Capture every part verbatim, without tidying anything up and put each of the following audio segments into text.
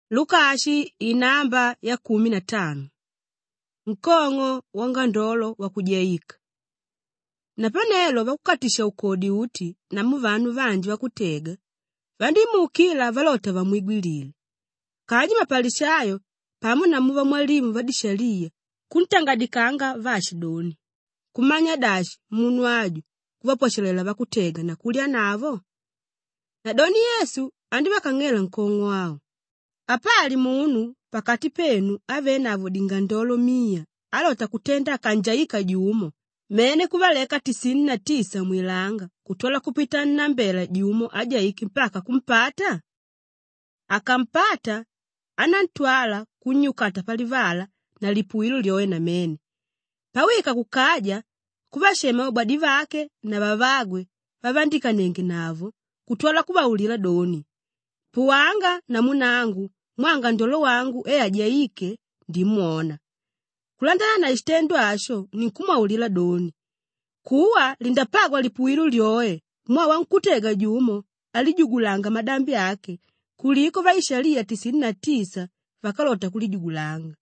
Lukashi inamba ya kumi na tano. Mkongo wanga ndolo wa kujaika. Napanelo wakukatisha ukodi uti na muvanu vanji wakutega. Vandi mukila valota wa mwigwilile. Kaji mapalishayo pamu na muva mwalimu vadishalia kuntangadikanga vashidoni. Kumanya dashi munu waju kuwaposhelela wakutega na kulia navo. Na doni Yesu andi wakangela mkongo wao. Apali munu pakati penu ave navo dingandolo mia alota kutenda kanjaika jumo mene kuvaleka tisini na tisa mwilanga kutola kupita na mbela jumo ajaiki mpaka kumpata. Akampata anantwala kunyukata palivala na lipuilu liowe na mene. Pawika kukaja kuvashema ubadi vake na bavagwe vavandika nenge navo kutola kubaulila doni. Puwanga na munangu mwanga ndolo wangu e ajaike ndimuona. Kulandana na istendo asho ni kumaulila doni. Kuwa lindapagwa lipuilu lioe mwa wankutega jumo alijugulanga madambi yake kuliko vaishalia tisini na tisa vakalota kulijugulanga.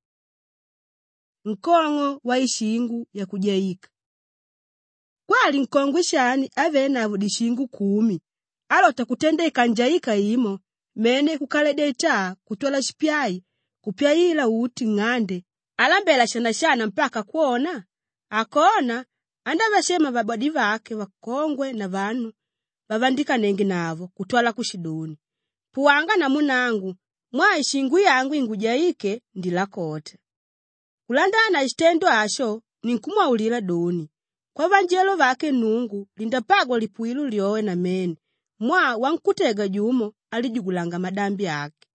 Mkongo wa ishingu ya kujaika. Kwali mkongo shani ave navo dishingu kumi alota kutende kanjaika imo mene kukaledecha kutola shipyai kupyaila uti ngande alambela shana shana mpaka kuona akona anda vashema babadi vake wakongwe na vanu bavandika nengi navo kutwala kushidoni. Puwanga na munangu mwa ishingu yangu ingujaike ndilakota. Kulandana na istendo asho ni kumwaulila doni. Kwa vanjelo vake nungu lindapagwa lipuilu liowe na mene mwa wankutega jumo alijugulanga madambi yake.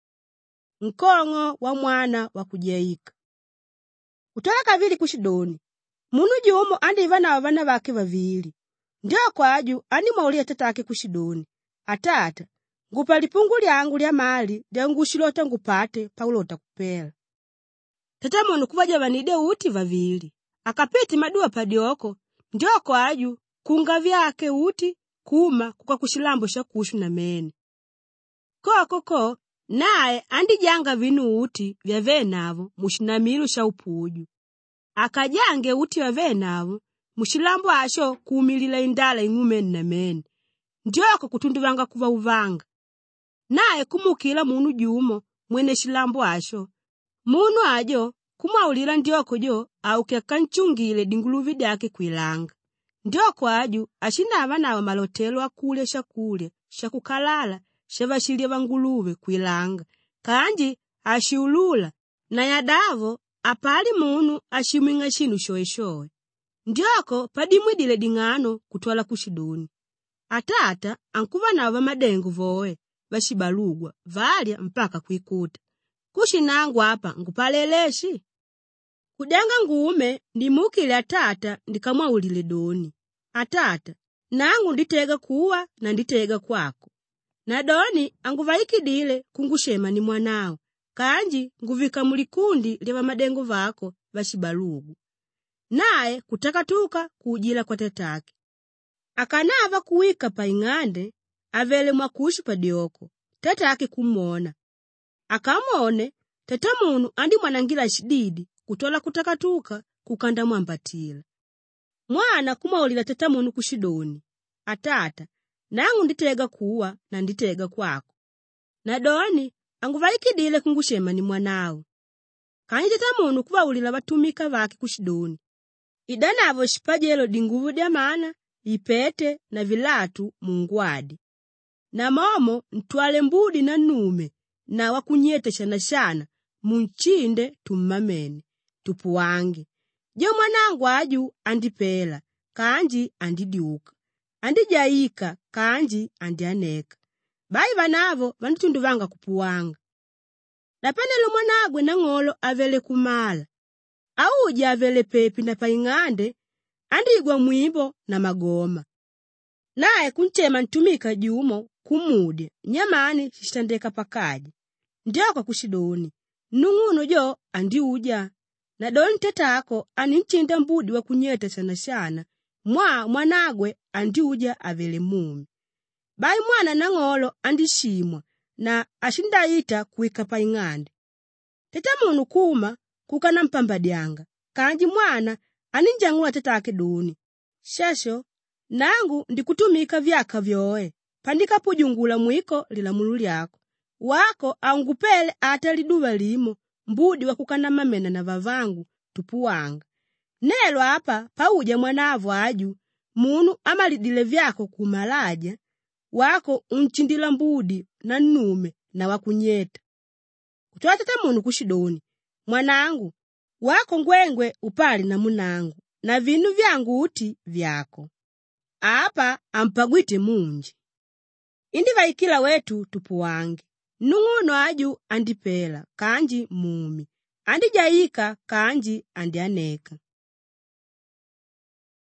Mkongo wa mwana wa kujaika. Kutola kavili kushidoni. Munu jumo andi ivana wavana vake vavili. Ndio kwa aju andi maulia tatake kushidoni. Atata, ngupa lipungu liangu lia mali lia ngushilota ngupate paulota kupela. Tata monu kuvaja vanide uti vavili. Akapiti madua padioko. Ndio kwa aju kunga vyake uti kuma kuka kushilambo shakushu na mene. Koko ko nae andi janga vinu uti vya venavo mushinamiru sha upuju. Akajange uti vya venavo mushilambo asho kuumilila indala ingumeni na mene. Ndioko kutunduvanga kuva uvanga. Nae kumukila munu jumo mwene shilambo asho. Munu ajo kumaulila ndioko jo au kekanchungile dinguluvi dake kuilanga. Ndioko aju ashina avana wa malotelo akule shakule shakukalala shavashilia vanguluve kuilanga. Kanji ashiulula na yadavo apali munu ashimwinga shinu shoe shoe. Ndioko padimwidile dingano kutola kushidoni. Atata ankuva na wa madengu voe vashibalugwa valya mpaka kuikuta. Kushinangu hapa ngupaleleshi. Kudanga nguume ndimukile atata ndikamwaulile doni. Atata nangu nditega kuwa na nditega kwako. Na doni anguvaikidile kungushema ni mwanao. Kanji nguvika mulikundi liwa madengo vako vashibalugu. Nae kutakatuka kujila kwa tatake. Akanava kuwika pa ingande avele mwakushu padioko. Tatake kumona. Akamone tatamunu andi mwanangila shididi kutola kutakatuka kukanda mwambatila. Mwana kumaulila tatamunu kushidoni. Atata nangu nditega kuwa na nditega kwako. Na doni anguvaikidile kungushema ni mwanao. Kanyi tatamunu kuvaulila watumika vake kushidoni. Idanavo shipajelo dinguvu dia mana, ipete na vilatu mungwadi. Na momo ntwale mbudi na nume na wakunyete shana shana munchinde tumamene tupuwange. Jo mwanangu aju andipela kanji andidiuka. Andijaika kanji andianeka. Bai vanavo vanditunduvanga kupuwanga. Napenelo mwanagwe na ngolo avele kumala. Auja avele pepi na paingande andigwa mwimbo na magoma. Nae kunchema ntumika jumo kumude nyamani shitandeka pakaji. Ndioko kushidoni. Nunguno jo andiuja. Na doni tetako aninchinda mbudi wa kunyeta sana shana. Mwa mwanagwe andiuja avele mumi. Bai mwana na ngolo andishimwa na ashindaita kuika pa ing'ande. Tete munu kuma kukana mpambadyanga, kanji mwana aninjang'ula tetake duni. Shesho, nangu ndikutumika vyaka vyoe, pandika pujungula mwiko lilamulo lyako. Wako angupele ata liduva limo, mbudi wa kukana mamena na vavangu tupuwanga. Nelo hapa pauja mwanavu aju, munu amalidile vyako kumalaja, wako unchindila mbudi na nume na wakunyeta. Kutoa tete munu kushidoni, mwanangu, wako ngwengwe upali na munangu, na vinu vyangu uti vyako. Apa ampagwite munji. Indi vaikila wetu tupuwange. Nung'uno aju andipela, kanji mumi. Andi jaika, kanji andi aneka.